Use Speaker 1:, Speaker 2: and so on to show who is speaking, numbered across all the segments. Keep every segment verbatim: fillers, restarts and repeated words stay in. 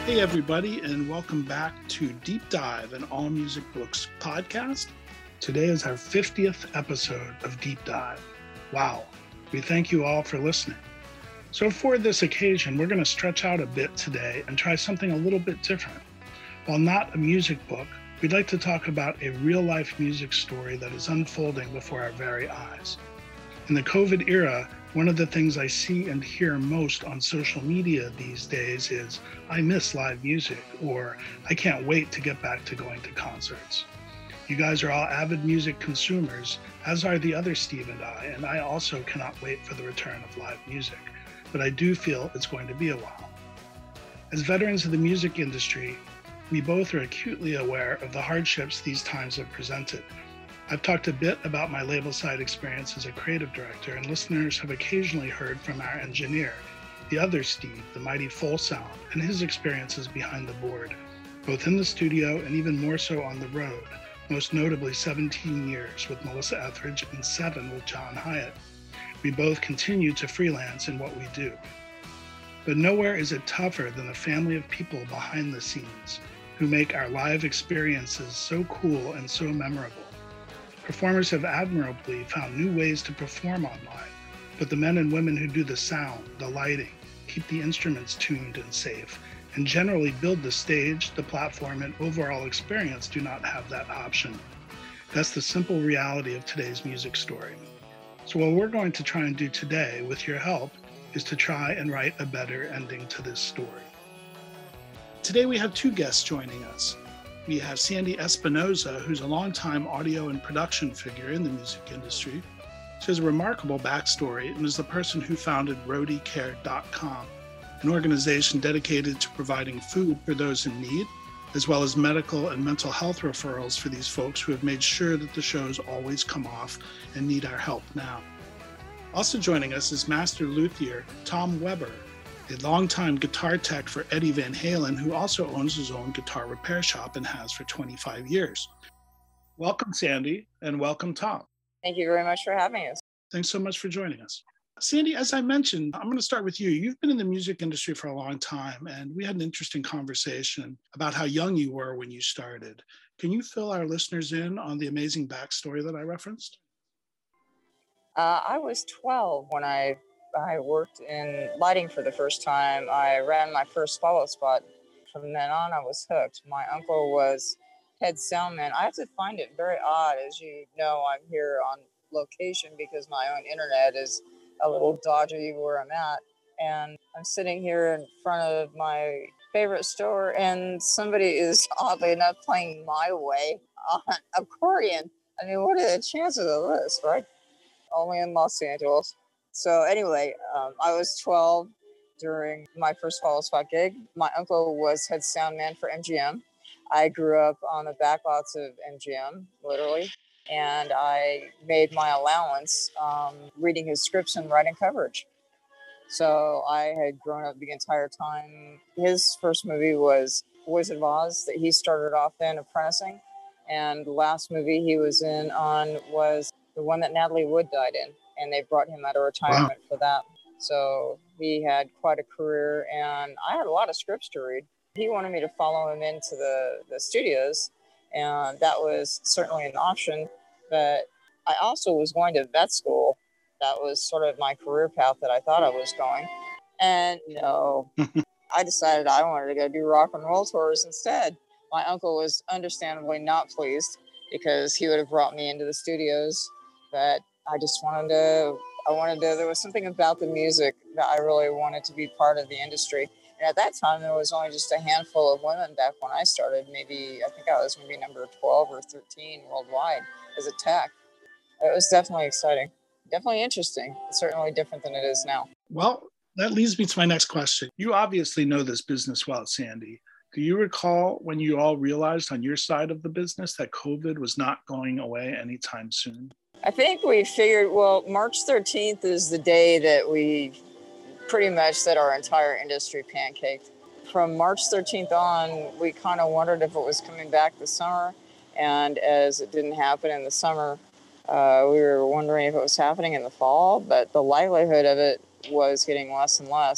Speaker 1: Hey, everybody, and welcome back to Deep Dive, an All Music Books podcast. Today is our fiftieth episode of Deep Dive. Wow, we thank you all for listening. So for this occasion, we're going to stretch out a bit today and try something a little bit different. While not a music book, we'd like to talk about a real-life music story that is unfolding before our very eyes. In the COVID era, one of the things I see and hear most on social media these days is, I miss live music, or I can't wait to get back to going to concerts. You guys are all avid music consumers, as are the other Steve and I, and I also cannot wait for the return of live music, but I do feel it's going to be a while. As veterans of the music industry, we both are acutely aware of the hardships these times have presented. I've talked a bit about my label side experience as a creative director, and listeners have occasionally heard from our engineer, the other Steve, the mighty Full Sound, and his experiences behind the board, both in the studio and even more so on the road, most notably seventeen years with Melissa Etheridge and seven with John Hiatt. We both continue to freelance in what we do. But nowhere is it tougher than the family of people behind the scenes who make our live experiences so cool and so memorable. Performers have admirably found new ways to perform online, but the men and women who do the sound, the lighting, keep the instruments tuned and safe, and generally build the stage, the platform, and overall experience do not have that option. That's the simple reality of today's music story. So what we're going to try and do today, with your help, is to try and write a better ending to this story. Today we have two guests joining us. We have Sandy Espinoza, who's a longtime audio and production figure in the music industry. She has a remarkable backstory and is the person who founded roadie care dot com, an organization dedicated to providing food for those in need, as well as medical and mental health referrals for these folks who have made sure that the shows always come off and need our help now. Also joining us is master luthier Tom Weber, a longtime guitar tech for Eddie Van Halen, who also owns his own guitar repair shop and has for twenty-five years. Welcome, Sandy, and welcome, Tom.
Speaker 2: Thank you very much for having us.
Speaker 1: Thanks so much for joining us. Sandy, as I mentioned, I'm going to start with you. You've been in the music industry for a long time, and we had an interesting conversation about how young you were when you started. Can you fill our listeners in on the amazing backstory that I referenced?
Speaker 2: Uh, I was twelve when I I worked in lighting for the first time. I ran my first follow spot. From then on, I was hooked. My uncle was head soundman. I have to find it very odd. As you know, I'm here on location because my own internet is a little dodgy where I'm at. And I'm sitting here in front of my favorite store, and somebody is oddly enough playing My Way on accordion. I mean, what are the chances of this, right? Only in Los Angeles. So anyway, um, I was twelve during my first follow spot gig. My uncle was head soundman for M G M. I grew up on the backlots of M G M, literally, and I made my allowance um, reading his scripts and writing coverage. So I had grown up the entire time. His first movie was Wizard of Oz that he started off in apprenticing, and the last movie he was in on was the one that Natalie Wood died in. And they brought him out of retirement wow. for that. So he had quite a career, and I had a lot of scripts to read. He wanted me to follow him into the, the studios, and that was certainly an option. But I also was going to vet school. That was sort of my career path that I thought I was going. And no, I decided I wanted to go do rock and roll tours instead. My uncle was understandably not pleased because he would have brought me into the studios, but I just wanted to, I wanted to, there was something about the music that I really wanted to be part of the industry. And at that time, there was only just a handful of women back when I started. Maybe, I think I was maybe number twelve or thirteen worldwide as a tech. It was definitely exciting, definitely interesting. It's certainly different than it is now.
Speaker 1: Well, that leads me to my next question. You obviously know this business well, Sandy. Do you recall when you all realized on your side of the business that COVID was not going away anytime soon?
Speaker 2: I think we figured, well, March thirteenth is the day that we pretty much said our entire industry pancaked. From March thirteenth on, we kind of wondered if it was coming back this summer. And as it didn't happen in the summer, uh, we were wondering if it was happening in the fall. But the likelihood of it was getting less and less.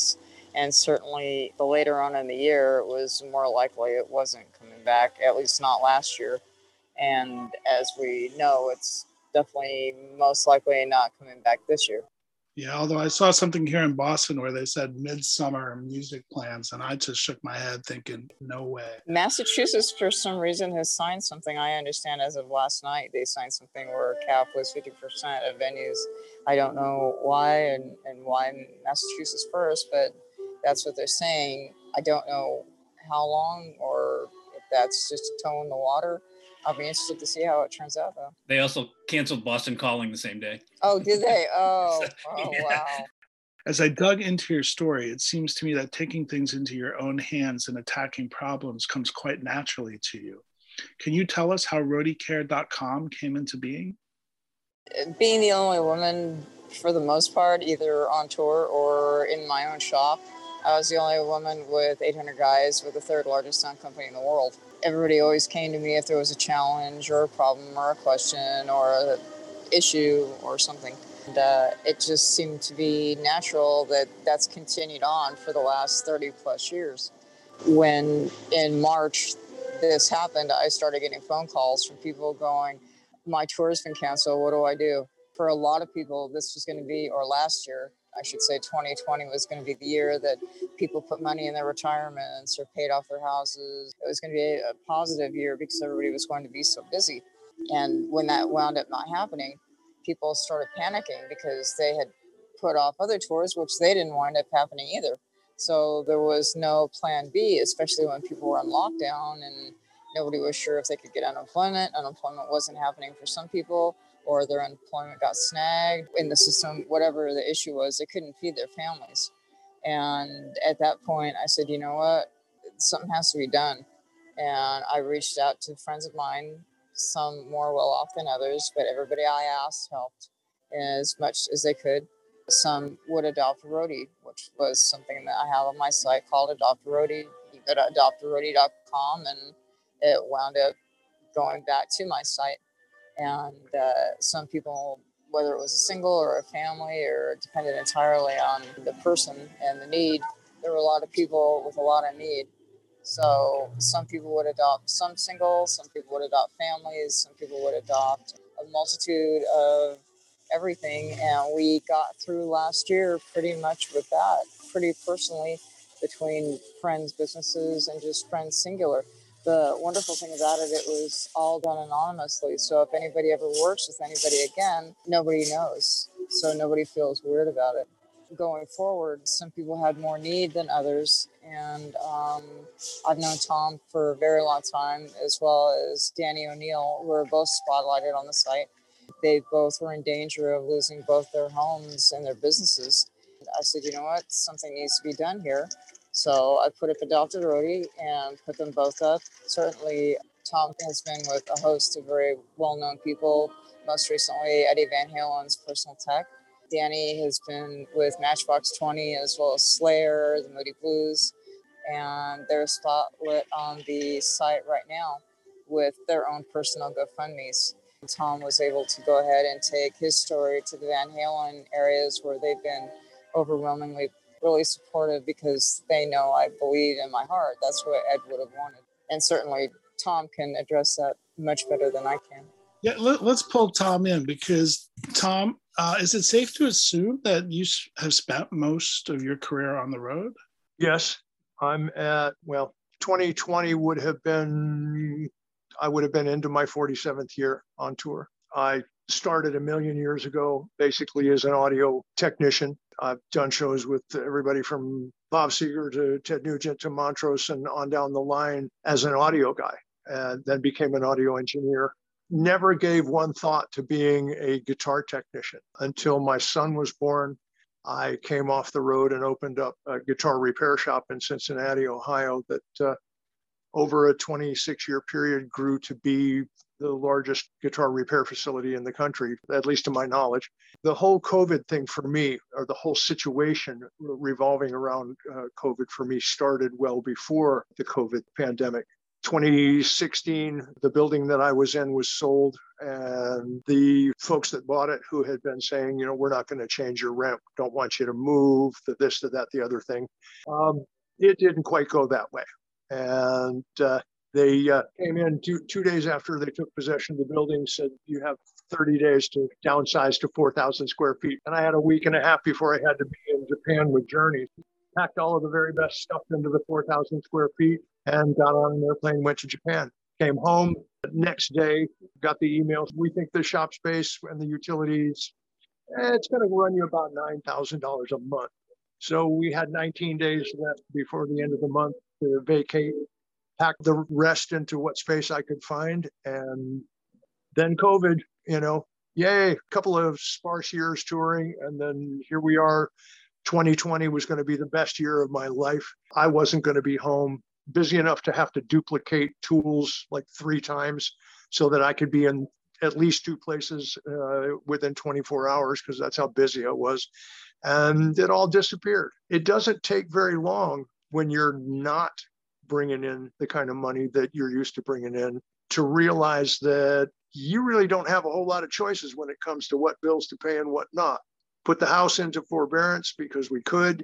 Speaker 2: And certainly the later on in the year, it was more likely it wasn't coming back, at least not last year. And as we know, it's definitely most likely not coming back this year.
Speaker 1: Yeah, although I saw something here in Boston where they said midsummer music plans, and I just shook my head thinking, no way.
Speaker 2: Massachusetts, for some reason, has signed something. I understand as of last night, they signed something where a cap was fifty percent of venues. I don't know why and, and why Massachusetts first, but that's what they're saying. I don't know how long or if that's just a toe in the water. I'll be interested to see how it turns out, though.
Speaker 3: They also canceled Boston Calling the same day.
Speaker 2: Oh, did they? Oh, oh
Speaker 3: Yeah.
Speaker 2: Wow.
Speaker 1: As I dug into your story, it seems to me that taking things into your own hands and attacking problems comes quite naturally to you. Can you tell us how roadie care dot com came into being?
Speaker 2: Being the only woman, for the most part, either on tour or in my own shop, I was the only woman with eight hundred guys with the third largest sound company in the world. Everybody always came to me if there was a challenge or a problem or a question or an issue or something. And uh, it just seemed to be natural that that's continued on for the last thirty plus years. When in March this happened, I started getting phone calls from people going, my tour's been canceled, what do I do? For a lot of people, this was going to be, or last year, I should say twenty twenty was going to be the year that people put money in their retirements or paid off their houses. It was going to be a positive year because everybody was going to be so busy. And when that wound up not happening, people started panicking because they had put off other tours, which they didn't wind up happening either. So there was no plan B, especially when people were on lockdown and nobody was sure if they could get unemployment. Unemployment wasn't happening for some people, or their unemployment got snagged in the system, whatever the issue was, they couldn't feed their families. And at that point, I said, you know what, something has to be done. And I reached out to friends of mine, some more well off than others, but everybody I asked helped as much as they could. Some would adopt a roadie, which was something that I have on my site called Adopt a Roadie. You go to adopt a roadie dot com and it wound up going back to my site. And uh, some people, whether it was a single or a family or depended entirely on the person and the need, there were a lot of people with a lot of need. So some people would adopt some singles, some people would adopt families, some people would adopt a multitude of everything. And we got through last year pretty much with that, pretty personally, between friends, businesses, and just friends singular. The wonderful thing about it, it was all done anonymously. So if anybody ever works with anybody again, nobody knows. So nobody feels weird about it. Going forward, some people had more need than others. And um, I've known Tom for a very long time, as well as Danny O'Neill, who are both spotlighted on the site. They both were in danger of losing both their homes and their businesses. I said, you know what, something needs to be done here. So I put up Adopt a Roadie and put them both up. Certainly, Tom has been with a host of very well-known people, most recently Eddie Van Halen's Personal Tech. Danny has been with Matchbox twenty as well as Slayer, the Moody Blues, and they're spotlit on the site right now with their own personal GoFundMes. Tom was able to go ahead and take his story to the Van Halen areas where they've been overwhelmingly really supportive because they know I believe in my heart that's what Ed would have wanted. And certainly Tom can address that much better than I can.
Speaker 1: Yeah, let, let's pull Tom in because Tom, uh, is it safe to assume that you have spent most of your career on the road?
Speaker 4: Yes, I'm at, well, twenty twenty would have been, I would have been into my forty-seventh year on tour. I started a million years ago, basically as an audio technician. I've done shows with everybody from Bob Seger to Ted Nugent to Montrose and on down the line as an audio guy, and then became an audio engineer. Never gave one thought to being a guitar technician until my son was born. I came off the road and opened up a guitar repair shop in Cincinnati, Ohio, that uh, over a twenty-six year period grew to be the largest guitar repair facility in the country, at least to my knowledge. The whole COVID thing for me, or the whole situation revolving around uh, COVID for me, started well before the COVID pandemic. twenty sixteen, the building that I was in was sold, and the folks that bought it who had been saying, you know, we're not going to change your rent, don't want you to move, the this, the that, the other thing. Um, it didn't quite go that way. And uh, they uh, came in two, two days after they took possession of the building, said, you have thirty days to downsize to four thousand square feet. And I had a week and a half before I had to be in Japan with Journey. Packed all of the very best stuff into the four thousand square feet and got on an airplane, went to Japan. Came home the next day, got the emails. We think the shop space and the utilities, eh, it's going to run you about nine thousand dollars a month. So we had nineteen days left before the end of the month to vacate, pack the rest into what space I could find. And then COVID, you know, yay, a couple of sparse years touring. And then here we are. twenty twenty was going to be the best year of my life. I wasn't going to be home, busy enough to have to duplicate tools like three times so that I could be in at least two places uh, within twenty-four hours, because that's how busy I was. And it all disappeared. It doesn't take very long when you're not bringing in the kind of money that you're used to bringing in to realize that you really don't have a whole lot of choices when it comes to what bills to pay and what not. Put the house into forbearance because we could,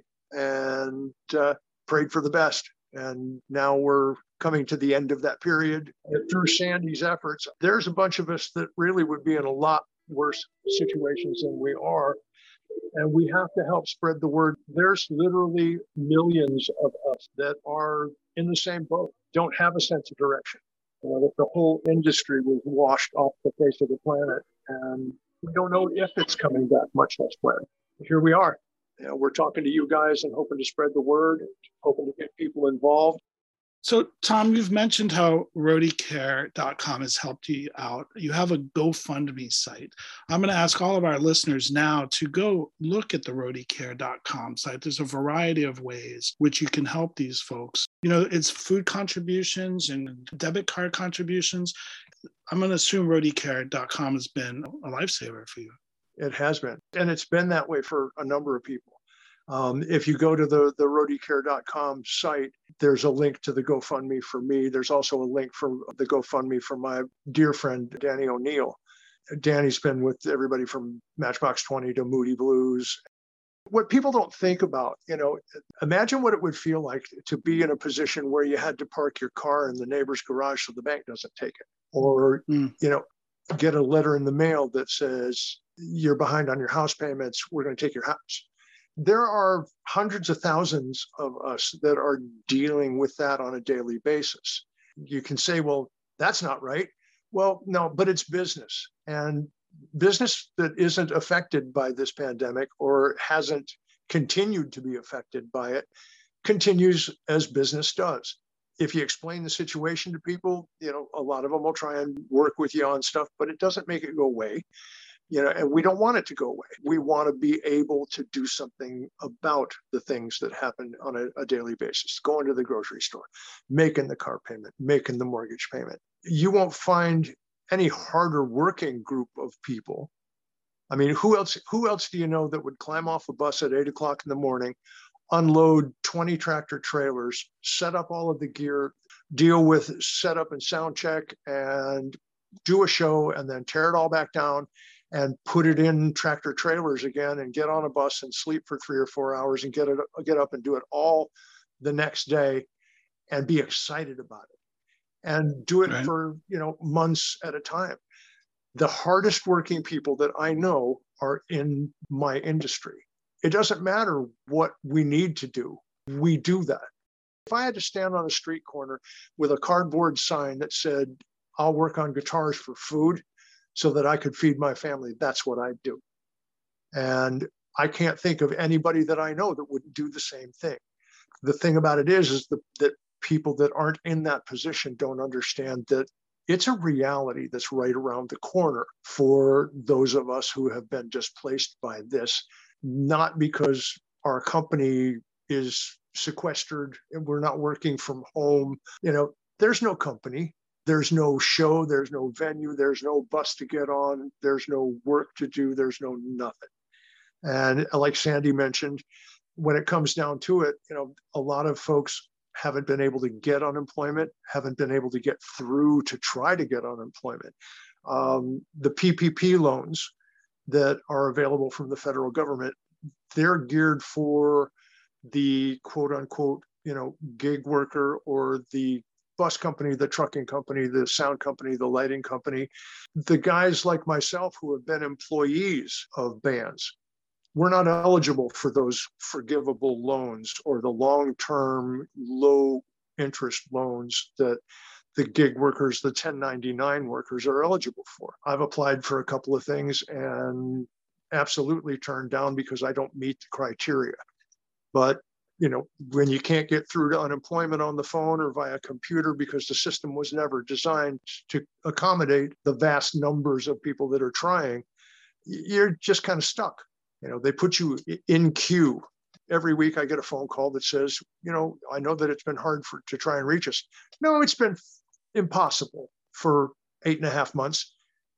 Speaker 4: and uh, prayed for the best. And now we're coming to the end of that period. Through Sandy's efforts, there's a bunch of us that really would be in a lot worse situations than we are. And we have to help spread the word. There's literally millions of us that are in the same boat, don't have a sense of direction. You know, that the whole industry was washed off the face of the planet. And we don't know if it's coming back, much less when. Here we are. You know, we're talking to you guys and hoping to spread the word, and hoping to get people involved.
Speaker 1: So, Tom, you've mentioned how roadie care dot com has helped you out. You have a GoFundMe site. I'm going to ask all of our listeners now to go look at the roadie care dot com site. There's a variety of ways which you can help these folks. You know, it's food contributions and debit card contributions. I'm going to assume roadie care dot com has been a lifesaver for you.
Speaker 4: It has been. And it's been that way for a number of people. Um, if you go to the, the roadie care dot com site, there's a link to the GoFundMe for me. There's also a link for the GoFundMe for my dear friend, Danny O'Neill. Danny's been with everybody from Matchbox twenty to Moody Blues. What people don't think about, you know, imagine what it would feel like to be in a position where you had to park your car in the neighbor's garage so the bank doesn't take it. Or, mm. you know, get a letter in the mail that says, you're behind on your house payments, we're going to take your house. There are hundreds of thousands of us that are dealing with that on a daily basis. You can say, well, that's not right. Well, no, but it's business. And business that isn't affected by this pandemic or hasn't continued to be affected by it continues as business does. If you explain the situation to people, you know, a lot of them will try and work with you on stuff, but it doesn't make it go away. You know, and we don't want it to go away. We want to be able to do something about the things that happen on a, a daily basis. Going to the grocery store, making the car payment, making the mortgage payment. You won't find any harder working group of people. I mean, who else, who else do you know that would climb off a bus at eight o'clock in the morning, unload twenty tractor trailers, set up all of the gear, deal with setup and sound check, and do a show, and then tear it all back down and put it in tractor trailers again and get on a bus and sleep for three or four hours and get it, get up and do it all the next day and be excited about it and do it right. for, you know, months at a time. The hardest working people that I know are in my industry. It doesn't matter what we need to do. We do that. If I had to stand on a street corner with a cardboard sign that said, I'll work on guitars for food, so that I could feed my family, that's what I'd do. And I can't think of anybody that I know that wouldn't do the same thing. The thing about it is, is the, that people that aren't in that position don't understand that it's a reality that's right around the corner for those of us who have been displaced by this, not because our company is sequestered and we're not working from home. You know, there's no company. There's no show, there's no venue, there's no bus to get on, there's no work to do, there's no nothing. And like Sandy mentioned, when it comes down to it, you know, a lot of folks haven't been able to get unemployment, haven't been able to get through to try to get unemployment. Um, the P P P loans that are available from the federal government, they're geared for the quote unquote, you know, gig worker or the bus company, the trucking company, the sound company, the lighting company, the guys like myself who have been employees of bands. We're not eligible for those forgivable loans or the long-term low interest loans that the gig workers, the ten ninety-nine workers are eligible for. I've applied for a couple of things and absolutely turned down because I don't meet the criteria. But, you know, when you can't get through to unemployment on the phone or via computer because the system was never designed to accommodate the vast numbers of people that are trying, you're just kind of stuck. You know, they put you in queue. Every week I get a phone call that says, you know, I know that it's been hard for to try and reach us. No, it's been impossible for eight and a half months.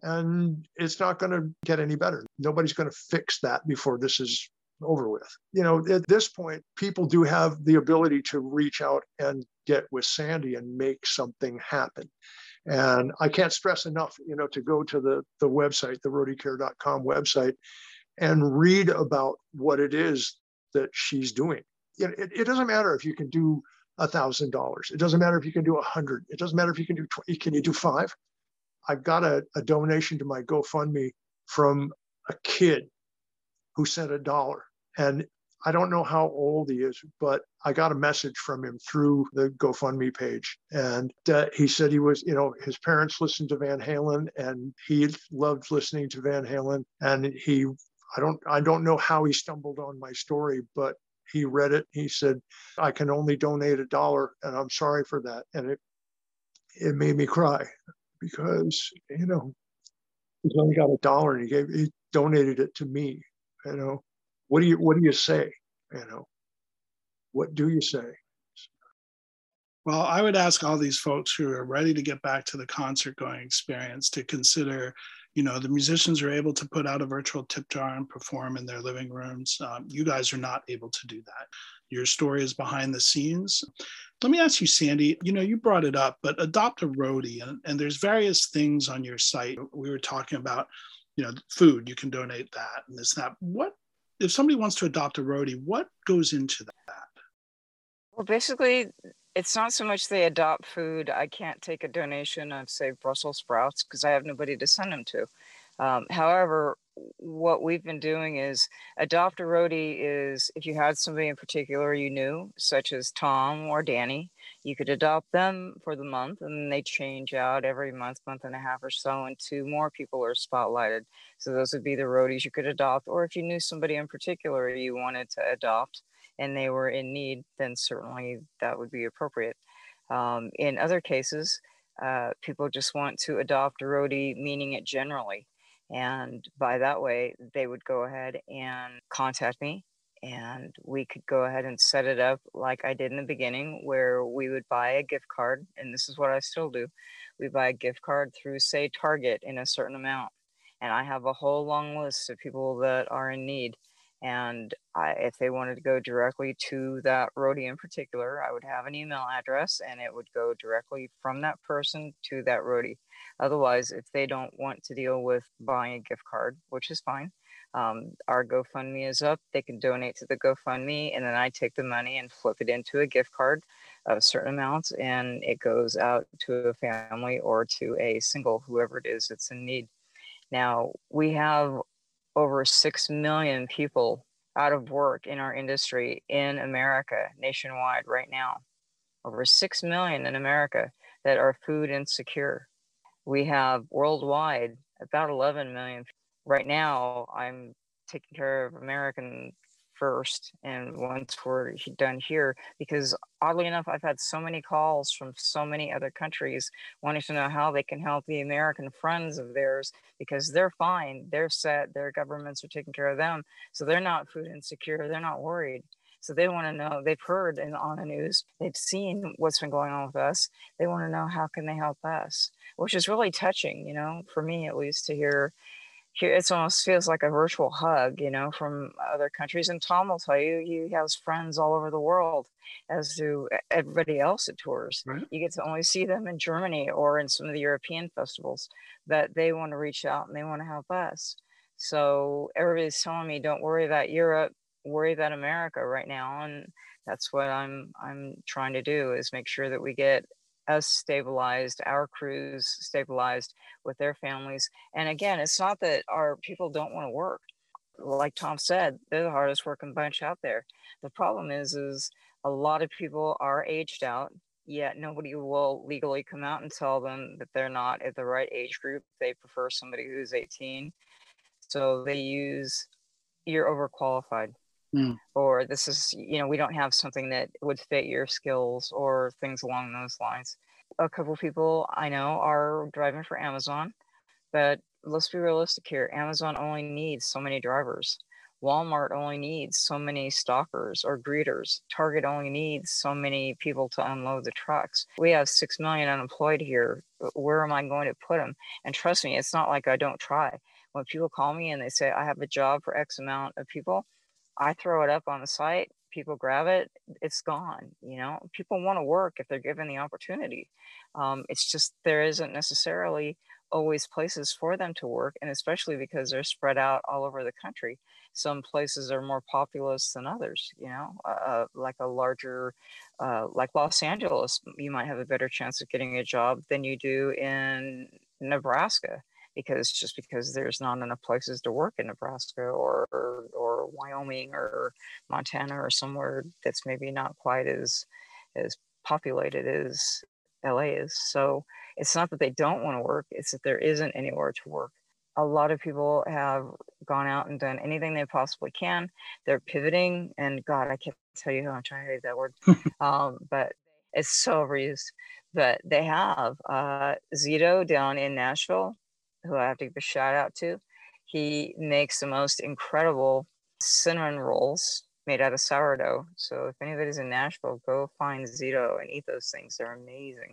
Speaker 4: And it's not going to get any better. Nobody's going to fix that before this is over with. You know, at this point, people do have the ability to reach out and get with Sandy and make something happen. And I can't stress enough, you know, to go to the, the website, the roadie care dot com website, and read about what it is that she's doing. It, it, it doesn't matter if you can do a thousand dollars. It doesn't matter if you can do a hundred. It doesn't matter if you can do twenty. Can you do five? I got a, a donation to my GoFundMe from a kid who sent a dollar. And I don't know how old he is, but I got a message from him through the GoFundMe page. And uh, he said he was, you know, his parents listened to Van Halen and he loved listening to Van Halen. And he, I don't, I don't know how he stumbled on my story, but he read it. He said, I can only donate a dollar and I'm sorry for that. And it, it made me cry because, you know, he's only got a dollar and he gave, he donated it to me, you know. What do you, what do you say? You know, what do you say?
Speaker 1: Well, I would ask all these folks who are ready to get back to the concert going experience to consider, you know, the musicians are able to put out a virtual tip jar and perform in their living rooms. Um, you guys are not able to do that. Your story is behind the scenes. Let me ask you, Sandy, you know, you brought it up, but adopt a roadie, and, and there's various things on your site. We were talking about, you know, food, you can donate that and this, that. What, if somebody wants to adopt a roadie, what goes into that?
Speaker 2: Well, basically, it's not so much they adopt food. I can't take a donation of, say, Brussels sprouts because I have nobody to send them to. Um, however, what we've been doing is adopt a roadie is if you had somebody in particular you knew, such as Tom or Danny, you could adopt them for the month and then they change out every month, month and a half or so until more people are spotlighted. So those would be the roadies you could adopt. Or if you knew somebody in particular you wanted to adopt and they were in need, then certainly that would be appropriate. Um, in other cases, uh, people just want to adopt a roadie, meaning it generally. And by that way, they would go ahead and contact me and we could go ahead and set it up like I did in the beginning, where we would buy a gift card. And this is what I still do. We buy a gift card through, say, Target in a certain amount. And I have a whole long list of people that are in need. And I, if they wanted to go directly to that roadie in particular, I would have an email address and it would go directly from that person to that roadie. Otherwise, if they don't want to deal with buying a gift card, which is fine, um, our GoFundMe is up. They can donate to the GoFundMe and then I take the money and flip it into a gift card of certain amounts and it goes out to a family or to a single, whoever it is that's in need. Now, we have over six million people out of work in our industry in America, nationwide right now. Over six million in America that are food insecure. We have worldwide about eleven million. Right now, I'm taking care of American first and once we're done here, because oddly enough, I've had so many calls from so many other countries wanting to know how they can help the American friends of theirs because they're fine, they're set, their governments are taking care of them. So they're not food insecure, they're not worried. So they want to know, they've heard in, on the news, they've seen what's been going on with us. They want to know how can they help us, which is really touching, you know, for me at least, to hear here it almost feels like a virtual hug, you know, from other countries. And Tom will tell you, he has friends all over the world, as do everybody else that tours.
Speaker 1: Right.
Speaker 2: You get to only see them in Germany or in some of the European festivals, but they want to reach out and they want to help us. So everybody's telling me, don't worry about Europe, worry about America right now. And that's what I'm I'm trying to do, is make sure that we get us stabilized, our crews stabilized with their families. And again, it's not that our people don't want to work. Like Tom said, they're the hardest working bunch out there. The problem is, is a lot of people are aged out, yet nobody will legally come out and tell them that they're not at the right age group. They prefer somebody who's eighteen. So they use, you're overqualified. Mm. Or this is, you know, we don't have something that would fit your skills, or things along those lines. A couple of people I know are driving for Amazon, but let's be realistic here. Amazon only needs so many drivers. Walmart only needs so many stalkers or greeters. Target only needs so many people to unload the trucks. We have six million unemployed here. Where am I going to put them? And trust me, it's not like I don't try. When people call me and they say, I have a job for X amount of people, I throw it up on the site, people grab it, it's gone. You know, people want to work if they're given the opportunity. Um, it's just, there isn't necessarily always places for them to work, and especially because they're spread out all over the country. Some places are more populous than others, you know, uh, like a larger, uh, like Los Angeles, you might have a better chance of getting a job than you do in Nebraska. Because just because there's not enough places to work in Nebraska or, or or Wyoming or Montana or somewhere that's maybe not quite as as populated as L A is. So it's not that they don't want to work, it's that there isn't anywhere to work. A lot of people have gone out and done anything they possibly can. They're pivoting, and God, I can't tell you how much I hate that word, um, but it's so overused. But they have uh, Zito down in Nashville, who I have to give a shout out to. He makes the most incredible cinnamon rolls made out of sourdough. So if anybody's in Nashville, go find Zito and eat those things. They're amazing.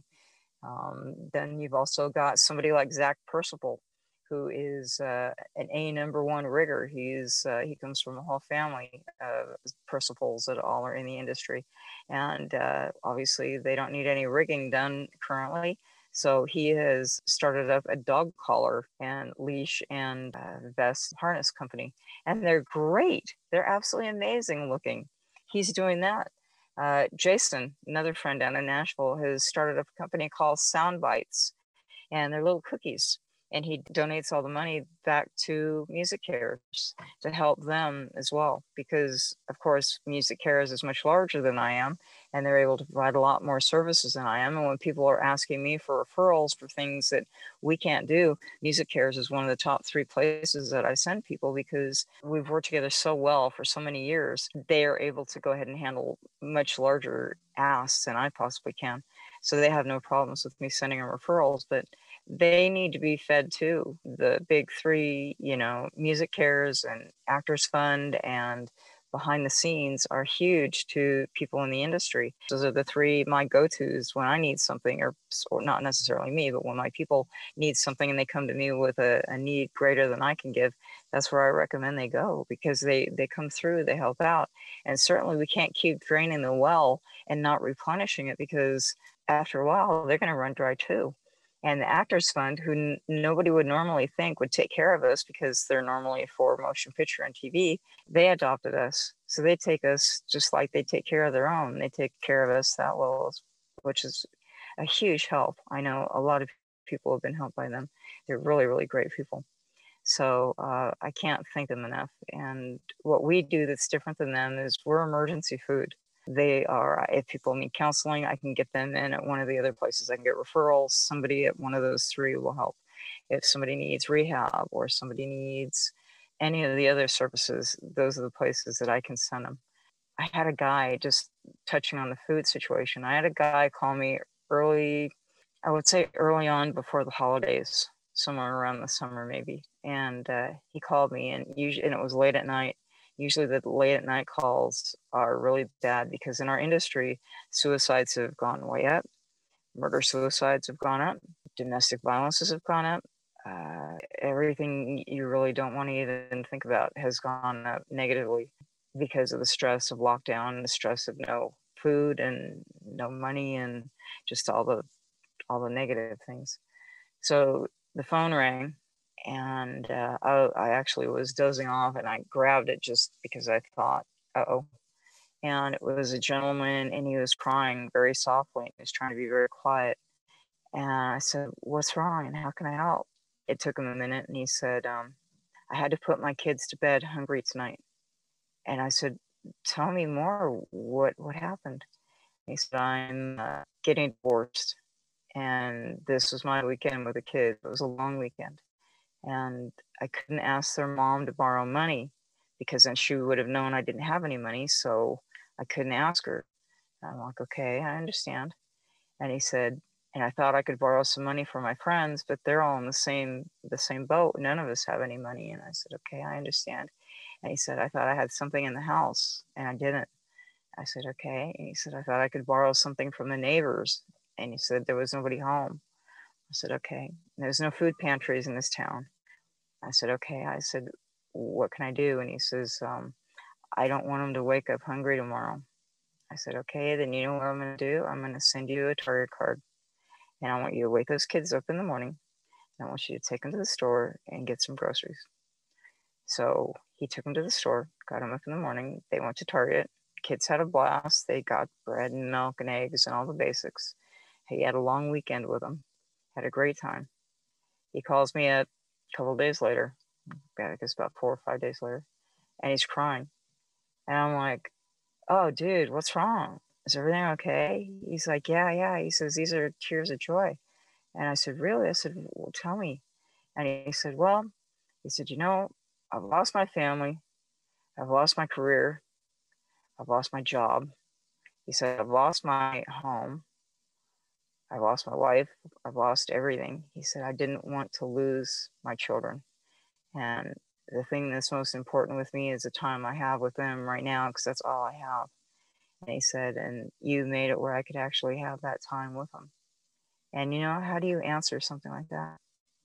Speaker 2: Um, then you've also got somebody like Zach Percival, who is uh, an A number one rigger. He's uh, he comes from a whole family of Percivals that all are in the industry. And uh, obviously they don't need any rigging done currently. So he has started up a dog collar and leash and uh, vest harness company. And they're great. They're absolutely amazing looking. He's doing that. Uh, Jason, another friend down in Nashville, has started up a company called Sound Bites. And they're little cookies. And he donates all the money back to MusiCares to help them as well. Because, of course, MusiCares is much larger than I am, and they're able to provide a lot more services than I am. And when people are asking me for referrals for things that we can't do, MusiCares is one of the top three places that I send people, because we've worked together so well for so many years. They are able to go ahead and handle much larger asks than I possibly can. So they have no problems with me sending them referrals, but they need to be fed too. The big three, you know, MusiCares and Actors Fund and behind the scenes are huge to people in the industry. Those are the three my go-tos when I need something, or, or not necessarily me, but when my people need something and they come to me with a, a need greater than I can give, that's where I recommend they go, because they, they come through, they help out. And certainly we can't keep draining the well and not replenishing it, because after a while, they're going to run dry too. And the Actors Fund, who n- nobody would normally think would take care of us because they're normally for motion picture and T V, they adopted us. So they take us just like they take care of their own. They take care of us that well, which is a huge help. I know a lot of people have been helped by them. They're really, really great people. So uh, I can't thank them enough. And what we do that's different than them is we're emergency food. They are, if people need counseling, I can get them in at one of the other places. I can get referrals. Somebody at one of those three will help. If somebody needs rehab or somebody needs any of the other services, those are the places that I can send them. I had a guy, just touching on the food situation, I had a guy call me early, I would say early on before the holidays, somewhere around the summer maybe. And uh, he called me, and usually, and it was late at night. Usually the late at night calls are really bad, because in our industry, suicides have gone way up, murder suicides have gone up, domestic violences have gone up, uh, everything you really don't want to even think about has gone up negatively because of the stress of lockdown, the stress of no food and no money, and just all the all the negative things. So the phone rang, and uh, I, I actually was dozing off, and I grabbed it just because I thought, uh-oh. And it was a gentleman, and he was crying very softly. He was trying to be very quiet. And I said, "What's wrong, and how can I help?" It took him a minute, and he said, um, "I had to put my kids to bed hungry tonight." And I said, "Tell me more. What what happened?" He said, "I'm uh, getting divorced, and this was my weekend with the kids. It was a long weekend, and I couldn't ask their mom to borrow money because then she would have known I didn't have any money, so I couldn't ask her." And I'm like, "Okay, I understand." And he said, "And I thought I could borrow some money from my friends, but they're all in the same the same boat. None of us have any money." And I said, "Okay, I understand." And he said, "I thought I had something in the house, and I didn't." I said, "Okay." And he said, "I thought I could borrow something from the neighbors." And he said, "There was nobody home." I said, "Okay." "There's no food pantries in this town." I said, "Okay." I said, "What can I do?" And he says, um, "I don't want them to wake up hungry tomorrow." I said, "Okay, then you know what I'm going to do? I'm going to send you a Target card. And I want you to wake those kids up in the morning. And I want you to take them to the store and get some groceries." So he took them to the store, got them up in the morning. They went to Target. Kids had a blast. They got bread and milk and eggs and all the basics. He had a long weekend with them, had a great time. He calls me up a couple of days later, I guess about four or five days later, and he's crying. And I'm like, "Oh, dude, what's wrong? Is everything okay?" He's like, "Yeah, yeah." He says, "These are tears of joy." And I said, "Really?" I said, "Well, tell me." And he said, "Well," he said, "you know, I've lost my family. I've lost my career. I've lost my job." He said, "I've lost my home. I've lost my wife. I've lost everything." He said, "I didn't want to lose my children. And the thing that's most important with me is the time I have with them right now, because that's all I have." And he said, "And you made it where I could actually have that time with them." And you know, how do you answer something like that?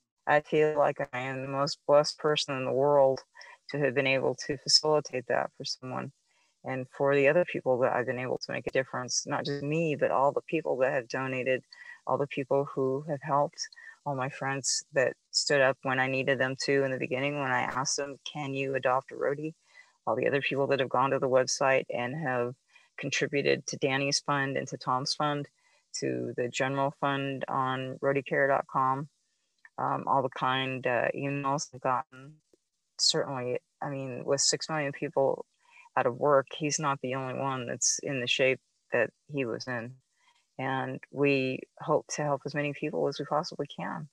Speaker 2: I feel like I am the most blessed person in the world to have been able to facilitate that for someone, and for the other people that I've been able to make a difference, not just me, but all the people that have donated, all the people who have helped, all my friends that stood up when I needed them to in the beginning, when I asked them, "Can you adopt a roadie?" All the other people that have gone to the website and have contributed to Danny's fund and to Tom's fund, to the general fund on roadie care dot com. Um, all the kind uh, emails I've gotten. Certainly, I mean, with six million people out of work, he's not the only one that's in the shape that he was in. And we hope to help as many people as we possibly can.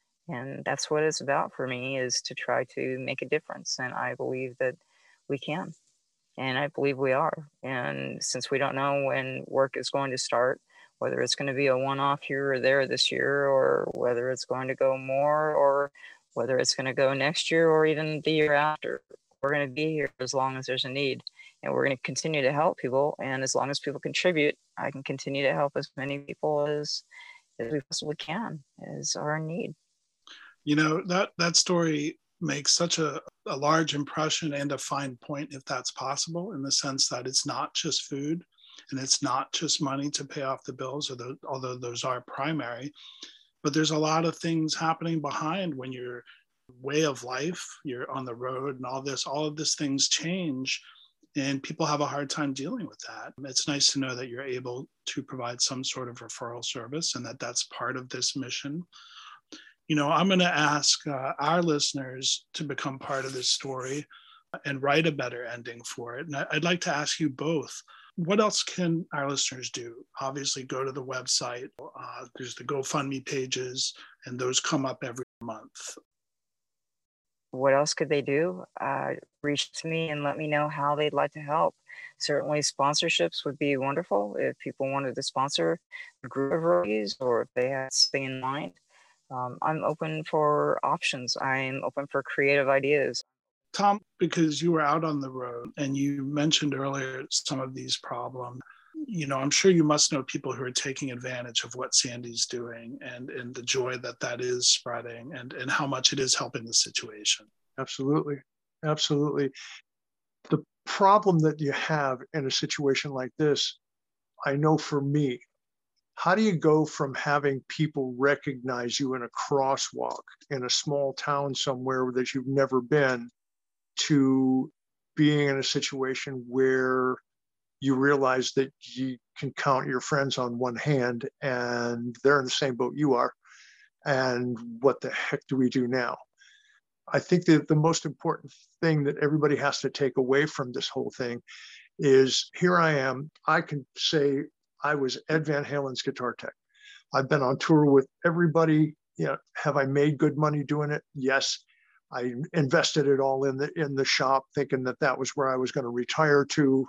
Speaker 2: And that's what it's about for me, is to try to make a difference. And I believe that we can. And I believe we are. And since we don't know when work is going to start, whether it's going to be a one-off here or there this year, or whether it's going to go more, or whether it's going to go next year or even the year after, we're going to be here as long as there's a need. And we're going to continue to help people. And as long as people contribute, I can continue to help as many people as, as we possibly can, as are in need.
Speaker 1: You know, that, that story makes such a, a large impression and a fine point, if that's possible, in the sense that it's not just food and it's not just money to pay off the bills, although, although those are primary, but there's a lot of things happening behind when your way of life, you're on the road and all this, all of these things change, and people have a hard time dealing with that. It's nice to know that you're able to provide some sort of referral service and that that's part of this mission. You know, I'm going to ask uh, our listeners to become part of this story and write a better ending for it. And I'd like to ask you both, what else can our listeners do? Obviously, go to the website. Uh, there's the GoFundMe pages, and those come up every month.
Speaker 2: What else could they do? Uh, reach to me and let me know how they'd like to help. Certainly sponsorships would be wonderful if people wanted to sponsor a group of roadies, or if they had something in mind. Um, I'm open for options. I'm open for creative ideas.
Speaker 1: Tom, because you were out on the road and you mentioned earlier some of these problems, you know, I'm sure you must know people who are taking advantage of what Sandy's doing and, and the joy that that is spreading and, and how much it is helping the situation.
Speaker 4: Absolutely. Absolutely. The problem that you have in a situation like this, I know for me, how do you go from having people recognize you in a crosswalk in a small town somewhere that you've never been to being in a situation where you realize that you can count your friends on one hand and they're in the same boat you are? And what the heck do we do now? I think that the most important thing that everybody has to take away from this whole thing is here I am. I can say I was Ed Van Halen's guitar tech. I've been on tour with everybody. You know, have I made good money doing it? Yes. I invested it all in the in the shop, thinking that that was where I was going to retire to,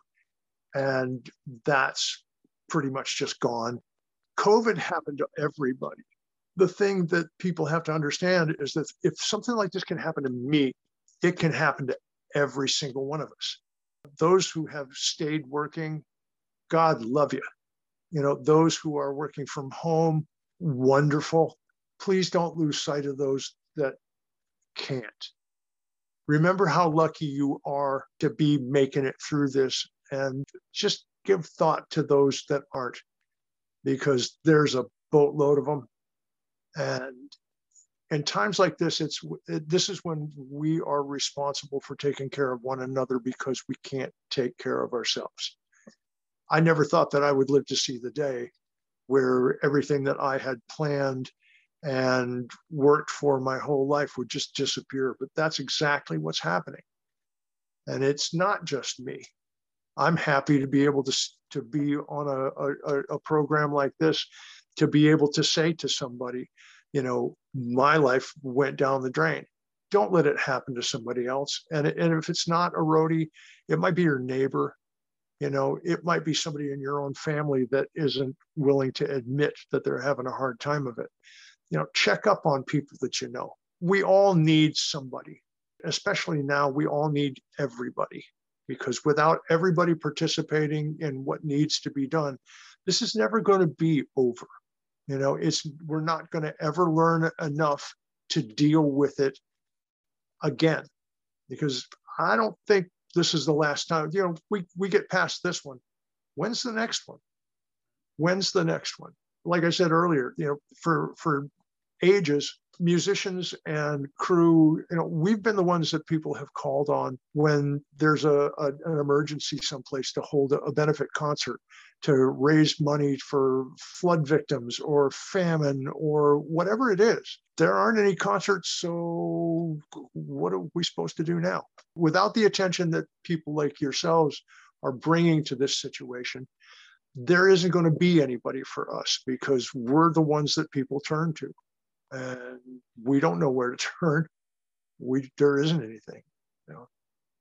Speaker 4: and that's pretty much just gone. COVID happened to everybody. The thing that people have to understand is that if something like this can happen to me, it can happen to every single one of us. Those who have stayed working, God love you. You know, those who are working from home, wonderful. Please don't lose sight of those that can't. Remember how lucky you are to be making it through this, and just give thought to those that aren't, because there's a boatload of them. And in times like this, it's it, this is when we are responsible for taking care of one another, because we can't take care of ourselves. I never thought that I would live to see the day where everything that I had planned and worked for my whole life would just disappear. But that's exactly what's happening. And it's not just me. I'm happy to be able to, to be on a, a, a program like this, to be able to say to somebody, you know, my life went down the drain. Don't let it happen to somebody else. And, and if it's not a roadie, it might be your neighbor. You know, it might be somebody in your own family that isn't willing to admit that they're having a hard time of it. You know, check up on people that you know. We all need somebody, especially now, we all need everybody, because without everybody participating in what needs to be done, this is never going to be over. You know, it's, we're not going to ever learn enough to deal with it again, because I don't think this is the last time. You know, we, we get past this one. When's the next one? When's the next one? Like I said earlier, you know, for, for ages, musicians and crew, you know, we've been the ones that people have called on when there's a, a an emergency someplace to hold a, a benefit concert, to raise money for flood victims or famine or whatever it is. There aren't any concerts, so what are we supposed to do now? Without the attention that people like yourselves are bringing to this situation, there isn't going to be anybody for us, because we're the ones that people turn to. And we don't know where to turn. We there isn't anything. You know?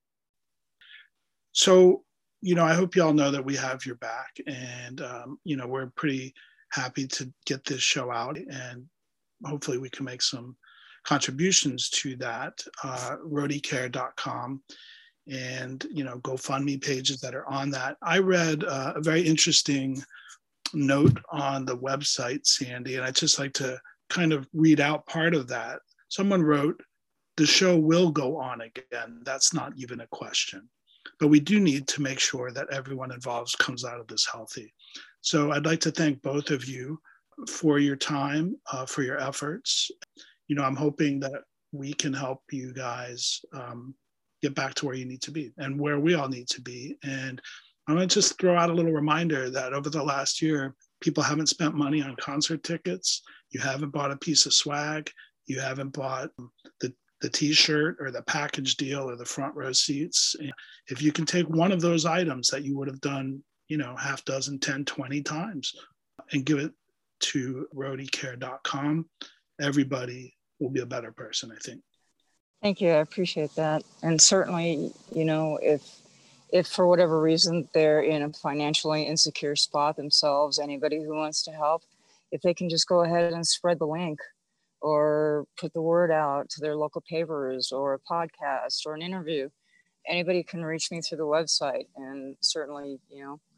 Speaker 1: So, you know, I hope you all know that we have your back, and um, you know, we're pretty happy to get this show out, and hopefully we can make some contributions to that. Uh, roadie care dot com, and you know, GoFundMe pages that are on that. I read uh, a very interesting note on the website, Sandy, and I'd just like to kind of read out part of that. Someone wrote, "The show will go on again. That's not even a question. But we do need to make sure that everyone involved comes out of this healthy." So I'd like to thank both of you for your time, uh, for your efforts. You know, I'm hoping that we can help you guys um, get back to where you need to be and where we all need to be. And I'm going to just throw out a little reminder that over the last year, people haven't spent money on concert tickets. You haven't bought a piece of swag. You haven't bought the, the t-shirt or the package deal or the front row seats. And if you can take one of those items that you would have done, you know, half dozen, ten, twenty times and give it to roadie care dot com, everybody will be a better person, I think.
Speaker 2: Thank you. I appreciate that. And certainly, you know, if if for whatever reason they're in a financially insecure spot themselves, anybody who wants to help, if they can just go ahead and spread the link or put the word out to their local papers or a podcast or an interview, anybody can reach me through the website. And certainly, you know,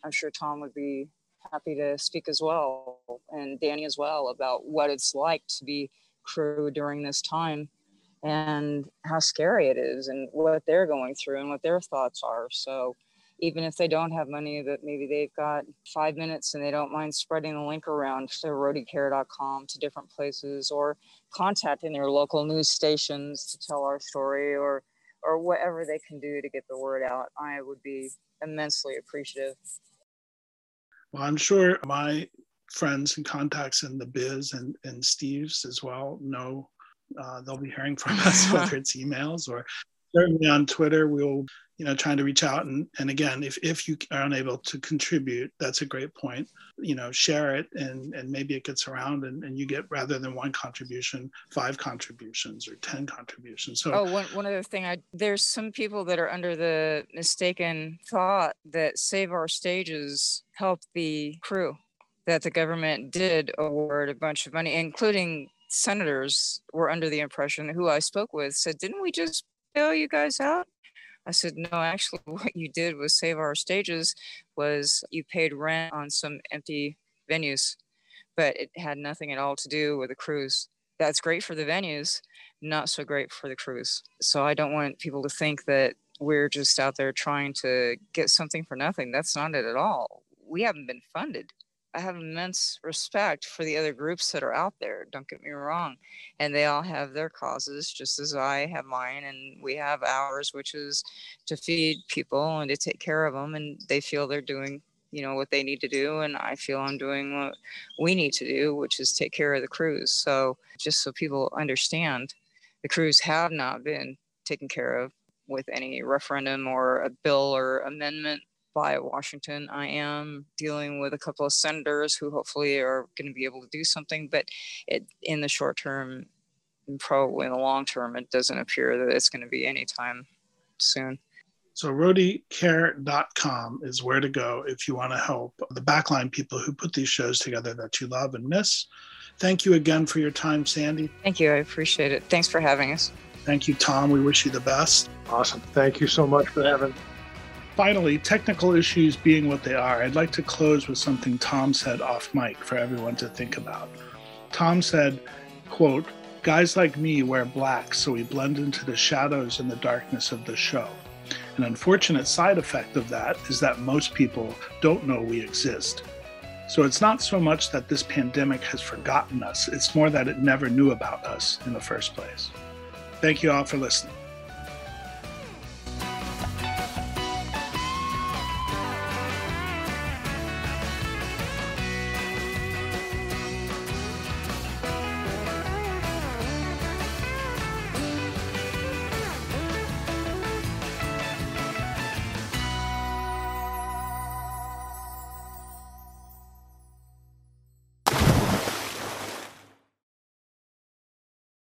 Speaker 2: I'm sure Tom would be happy to speak as well, and Danny as well, about what it's like to be crew during this time and how scary it is and what they're going through and what their thoughts are. So even if they don't have money, that maybe they've got five minutes and they don't mind spreading the link around to roadie care dot com to different places, or contacting their local news stations to tell our story, or or whatever they can do to get the word out, I would be immensely appreciative.
Speaker 1: Well, I'm sure my friends and contacts in the biz and, and Steve's as well know uh, they'll be hearing from us, whether it's emails or certainly on Twitter. We'll, you know, trying to reach out. And, and again, if, if you are unable to contribute, that's a great point. You know, share it, and, and maybe it gets around, and, and you get, rather than one contribution, five contributions or ten contributions. So,
Speaker 2: oh, one, one other thing, I, there's some people that are under the mistaken thought that Save Our Stages helped the crew, that the government did award a bunch of money, including senators were under the impression, who I spoke with said, didn't we just bail you guys out? I said, no, actually what you did was Save Our Stages was you paid rent on some empty venues, but it had nothing at all to do with the cruise. That's great for the venues, not so great for the cruise. So I don't want people to think that we're just out there trying to get something for nothing. That's not it at all. We haven't been funded. I have immense respect for the other groups that are out there, don't get me wrong. And they all have their causes, just as I have mine. And we have ours, which is to feed people and to take care of them. And they feel they're doing, you know, what they need to do. And I feel I'm doing what we need to do, which is take care of the crews. So just so people understand, the crews have not been taken care of with any referendum or a bill or amendment by Washington. I am dealing with a couple of senators who hopefully are going to be able to do something, but it, in the short term, and probably in the long term, it doesn't appear that it's going to be anytime soon.
Speaker 1: So roadie care dot com is where to go if you want to help the backline people who put these shows together that you love and miss. Thank you again for your time, Sandy.
Speaker 2: Thank you. I appreciate it. Thanks for having us.
Speaker 1: Thank you, Tom. We wish you the best.
Speaker 4: Awesome. Thank you so much for having me.
Speaker 1: Finally, technical issues being what they are, I'd like to close with something Tom said off mic for everyone to think about. Tom said, quote, "Guys like me wear black so we blend into the shadows and the darkness of the show. An unfortunate side effect of that is that most people don't know we exist. So it's not so much that this pandemic has forgotten us, it's more that it never knew about us in the first place." Thank you all for listening.